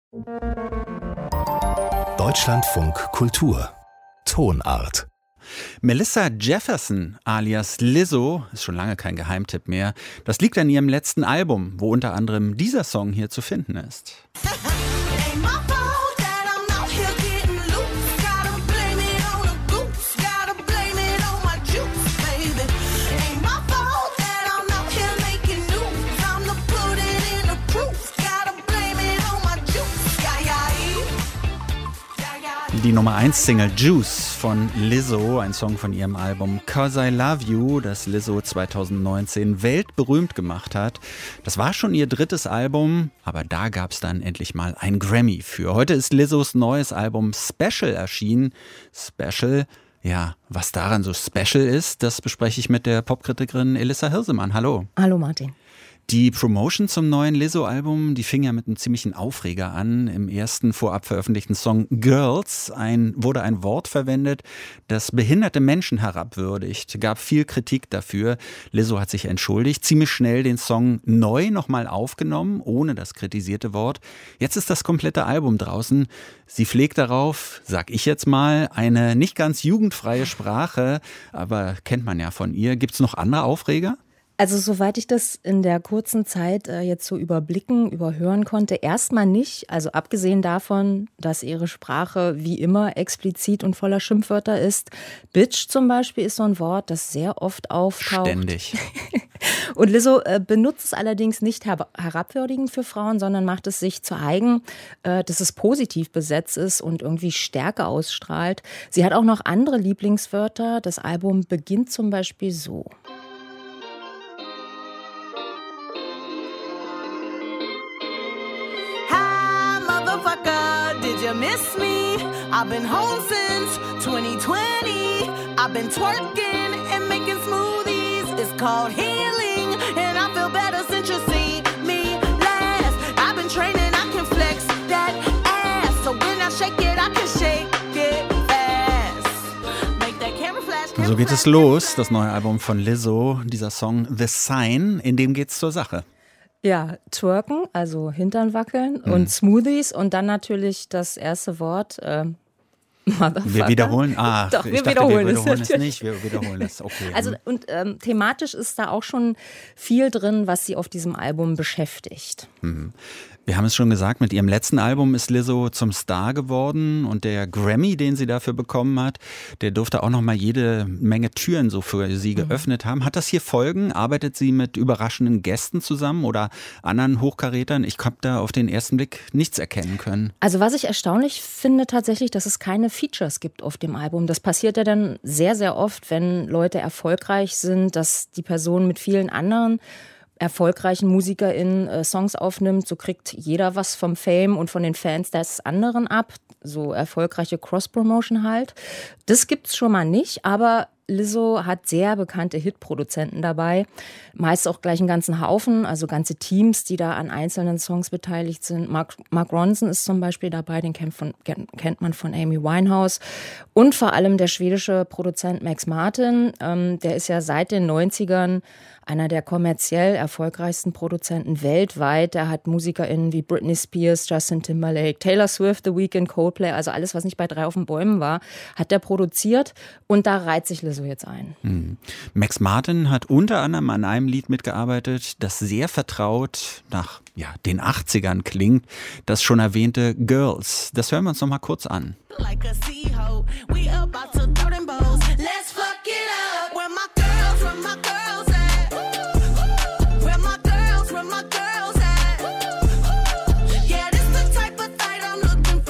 Deutschlandfunk Kultur Tonart. Melissa Jefferson alias Lizzo ist schon lange kein Geheimtipp mehr. Das liegt an ihrem letzten Album, wo unter anderem dieser Song hier zu finden ist. Die Nummer 1 Single Juice von Lizzo, ein Song von ihrem Album 'Cause I Love You, das Lizzo 2019 weltberühmt gemacht hat. Das war schon ihr drittes Album, aber da gab es dann endlich mal ein Grammy für. Heute ist Lizzos neues Album Special erschienen. Special, ja, was daran so special ist, das bespreche ich mit der Popkritikerin Elissa Hirsemann. Hallo. Hallo Martin. Die Promotion zum neuen Lizzo-Album, die fing ja mit einem ziemlichen Aufreger an. Im ersten vorab veröffentlichten Song Girls wurde ein Wort verwendet, das behinderte Menschen herabwürdigt. Gab viel Kritik dafür. Lizzo hat sich entschuldigt, ziemlich schnell den Song neu nochmal aufgenommen, ohne das kritisierte Wort. Jetzt ist das komplette Album draußen. Sie pflegt darauf, sag ich jetzt mal, eine nicht ganz jugendfreie Sprache, aber kennt man ja von ihr. Gibt's noch andere Aufreger? Also soweit ich das in der kurzen Zeit jetzt so überhören konnte, erstmal nicht. Also abgesehen davon, dass ihre Sprache wie immer explizit und voller Schimpfwörter ist. Bitch zum Beispiel ist so ein Wort, das sehr oft auftaucht. Ständig. Und Lizzo benutzt es allerdings nicht herabwürdigend für Frauen, sondern macht es sich zu eigen, dass es positiv besetzt ist und irgendwie Stärke ausstrahlt. Sie hat auch noch andere Lieblingswörter. Das Album beginnt zum Beispiel so. Did you miss me? I've been home since 2020. I've been twerking and making smoothies. It's called healing and I feel better since you see me last. I've been training, I can flex that ass. So when I shake it, I can shake it fast. Make that camera flash. So geht es los, das neue Album von Lizzo, dieser Song The Sign, in dem geht's zur Sache. Ja, twerken, also Hintern wackeln und Smoothies und dann natürlich das erste Wort, Motherfucker. Wir wiederholen? Doch, wir wiederholen es nicht, wir wiederholen es, okay. Also und thematisch ist da auch schon viel drin, was sie auf diesem Album beschäftigt. Mhm. Wir haben es schon gesagt, mit ihrem letzten Album ist Lizzo zum Star geworden und der Grammy, den sie dafür bekommen hat, der durfte auch noch mal jede Menge Türen so für sie geöffnet haben. Hat das hier Folgen? Arbeitet sie mit überraschenden Gästen zusammen oder anderen Hochkarätern? Ich habe da auf den ersten Blick nichts erkennen können. Also was ich erstaunlich finde tatsächlich, dass es keine Features gibt auf dem Album. Das passiert ja dann sehr, sehr oft, wenn Leute erfolgreich sind, dass die Person mit vielen anderen erfolgreichen MusikerInnen Songs aufnimmt, so kriegt jeder was vom Fame und von den Fans des anderen ab. So erfolgreiche Cross-Promotion halt. Das gibt's schon mal nicht, aber Lizzo hat sehr bekannte Hitproduzenten dabei. Meist auch gleich einen ganzen Haufen, also ganze Teams, die da an einzelnen Songs beteiligt sind. Mark Ronson ist zum Beispiel dabei, den kennt man von Amy Winehouse. Und vor allem der schwedische Produzent Max Martin, der ist ja seit den 90ern einer der kommerziell erfolgreichsten Produzenten weltweit. Der hat MusikerInnen wie Britney Spears, Justin Timberlake, Taylor Swift, The Weeknd, Coldplay, also alles, was nicht bei 3 auf den Bäumen war, hat der produziert und da reiht sich Lizzo jetzt ein. Max Martin hat unter anderem an einem Lied mitgearbeitet, das sehr vertraut nach den 80ern klingt, das schon erwähnte Girls. Das hören wir uns noch mal kurz an. Like a sea-ho, we about to throw them bows. Let's fuck it up. Where my girls at? Where my girls at? Yeah, this the type of fight I'm looking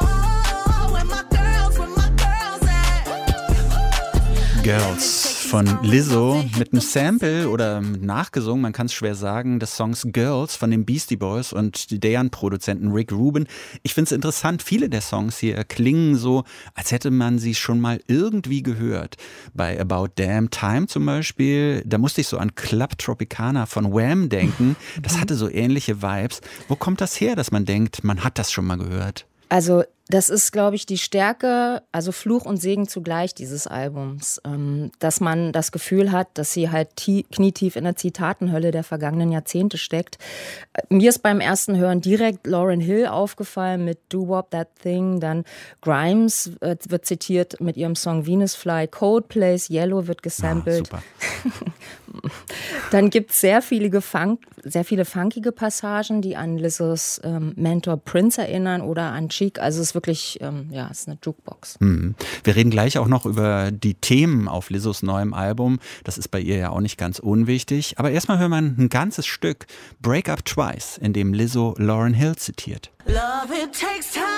for. Where my girls at? Girls von Lizzo mit einem Sample oder nachgesungen, man kann es schwer sagen, des Songs Girls von den Beastie Boys und deren Produzenten Rick Rubin. Ich finde es interessant, viele der Songs hier klingen so, als hätte man sie schon mal irgendwie gehört. Bei About Damn Time zum Beispiel, da musste ich so an Club Tropicana von Wham denken. Das hatte so ähnliche Vibes. Wo kommt das her, dass man denkt, man hat das schon mal gehört? Also das ist, glaube ich, die Stärke, also Fluch und Segen zugleich dieses Albums, dass man das Gefühl hat, dass sie halt knietief in der Zitatenhölle der vergangenen Jahrzehnte steckt. Mir ist beim ersten Hören direkt Lauryn Hill aufgefallen mit Do Wop That Thing, dann Grimes wird zitiert mit ihrem Song Venus Fly, Coldplay's Yellow wird gesampelt. Super. Dann gibt es sehr viele funkige Passagen, die an Lizzos Mentor Prince erinnern oder an Cheek. Also es ist wirklich, es ist eine Jukebox. Wir reden gleich auch noch über die Themen auf Lizzos neuem Album. Das ist bei ihr ja auch nicht ganz unwichtig. Aber erstmal hören wir ein ganzes Stück, Break Up Twice, in dem Lizzo Lauryn Hill zitiert. Love, it takes time.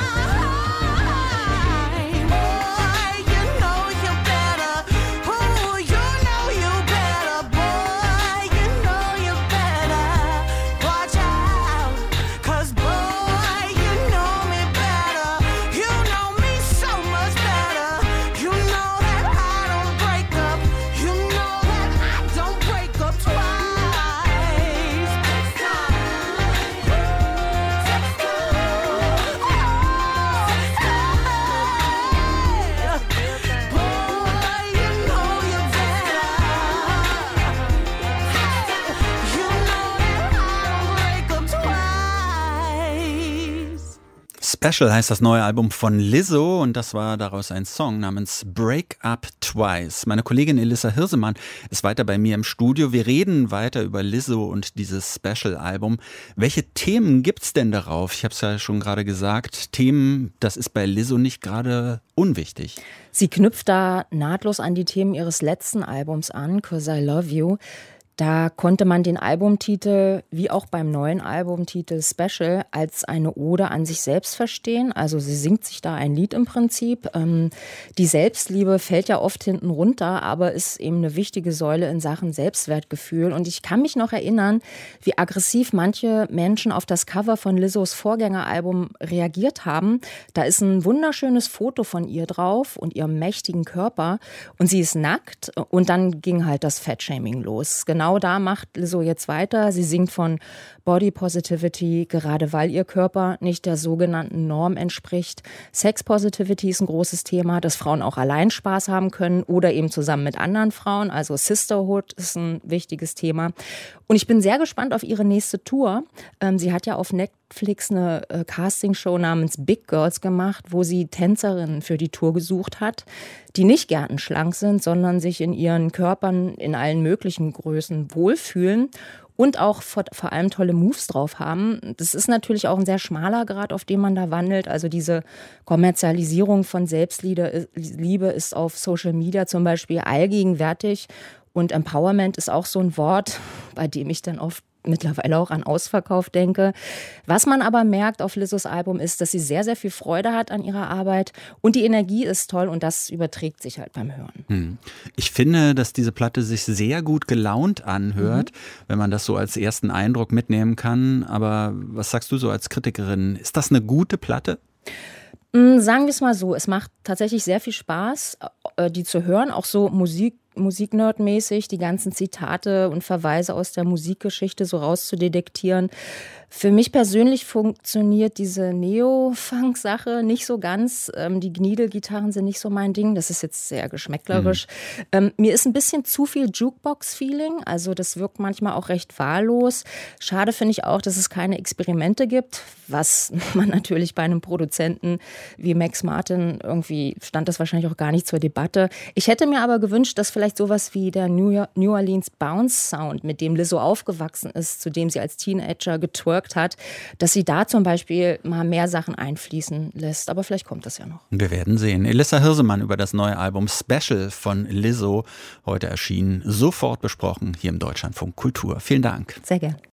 Special heißt das neue Album von Lizzo und das war daraus ein Song namens Break Up Twice. Meine Kollegin Elissa Hirsemann ist weiter bei mir im Studio. Wir reden weiter über Lizzo und dieses Special-Album. Welche Themen gibt's denn darauf? Ich habe es ja schon gerade gesagt, Themen, das ist bei Lizzo nicht gerade unwichtig. Sie knüpft da nahtlos an die Themen ihres letzten Albums an, 'Cause I Love You. Da konnte man den Albumtitel, wie auch beim neuen Albumtitel Special, als eine Ode an sich selbst verstehen. Also sie singt sich da ein Lied im Prinzip. Die Selbstliebe fällt ja oft hinten runter, aber ist eben eine wichtige Säule in Sachen Selbstwertgefühl. Und ich kann mich noch erinnern, wie aggressiv manche Menschen auf das Cover von Lizzos Vorgängeralbum reagiert haben. Da ist ein wunderschönes Foto von ihr drauf und ihrem mächtigen Körper. Und sie ist nackt und dann ging halt das Fat-Shaming los. Genau da macht Lizzo jetzt weiter. Sie singt von Body Positivity, gerade weil ihr Körper nicht der sogenannten Norm entspricht. Sex Positivity ist ein großes Thema, dass Frauen auch allein Spaß haben können oder eben zusammen mit anderen Frauen. Also Sisterhood ist ein wichtiges Thema. Und ich bin sehr gespannt auf ihre nächste Tour. Sie hat ja auf Netflix eine Castingshow namens Big Girls gemacht, wo sie Tänzerinnen für die Tour gesucht hat, die nicht gärtenschlank sind, sondern sich in ihren Körpern in allen möglichen Größen wohlfühlen und auch vor allem tolle Moves drauf haben. Das ist natürlich auch ein sehr schmaler Grad, auf dem man da wandelt. Also diese Kommerzialisierung von Selbstliebe ist auf Social Media zum Beispiel allgegenwärtig. Und Empowerment ist auch so ein Wort, bei dem ich dann oft mittlerweile auch an Ausverkauf denke. Was man aber merkt auf Lizzos Album ist, dass sie sehr, sehr viel Freude hat an ihrer Arbeit und die Energie ist toll und das überträgt sich halt beim Hören. Ich finde, dass diese Platte sich sehr gut gelaunt anhört, wenn man das so als ersten Eindruck mitnehmen kann. Aber was sagst du so als Kritikerin? Ist das eine gute Platte? Sagen wir es mal so, es macht tatsächlich sehr viel Spaß, die zu hören, auch so Musiknerd-mäßig, die ganzen Zitate und Verweise aus der Musikgeschichte so rauszudetektieren. Für mich persönlich funktioniert diese Neo-Funk-Sache nicht so ganz. Die Gniedel-Gitarren sind nicht so mein Ding. Das ist jetzt sehr geschmäcklerisch. Mir ist ein bisschen zu viel Jukebox-Feeling. Also das wirkt manchmal auch recht wahllos. Schade finde ich auch, dass es keine Experimente gibt, was man natürlich bei einem Produzenten wie Max Martin irgendwie stand das wahrscheinlich auch gar nicht zur Debatte. Ich hätte mir aber gewünscht, dass vielleicht sowas wie der New Orleans Bounce Sound, mit dem Lizzo aufgewachsen ist, zu dem sie als Teenager getwerkt hat, dass sie da zum Beispiel mal mehr Sachen einfließen lässt. Aber vielleicht kommt das ja noch. Wir werden sehen. Elissa Hirsemann über das neue Album Special von Lizzo, heute erschienen, sofort besprochen hier im Deutschlandfunk Kultur. Vielen Dank. Sehr gern.